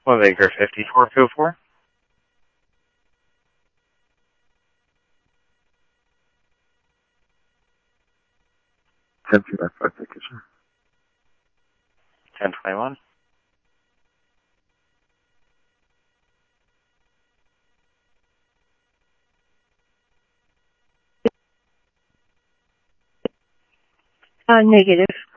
One Baker 5404. 10-5, thank you, sir. 1021. Negative.